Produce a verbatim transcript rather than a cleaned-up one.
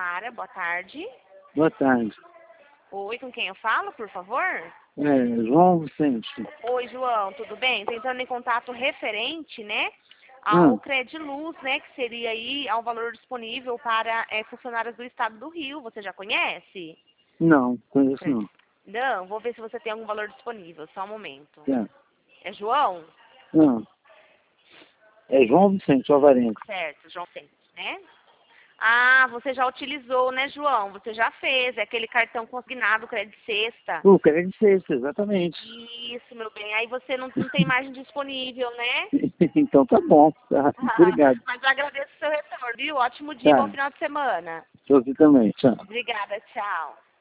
Clara, boa tarde. Boa tarde. Oi, com quem eu falo, por favor? É, João Vicente. Oi, João, tudo bem? Tô entrando em contato referente, né, ao Hum. Crediluz, né, que seria aí ao valor disponível para é, funcionários do estado do Rio. Você já conhece? Não, conheço não. Não, vou ver se você tem algum valor disponível, só um momento. É. É João? Não. É João Vicente Alvarenga. Certo, João Vicente, né? Ah, você já utilizou, né, João? Você já fez, é aquele cartão consignado, crédito sexta. O crédito sexta, exatamente. Isso, meu bem. Aí você não, não tem margem disponível, né? Então tá bom. Tá. Obrigado. Mas eu agradeço o seu retorno, viu? Ótimo dia, bom Tá. final de semana. Eu aqui também. Tchau. Obrigada, tchau.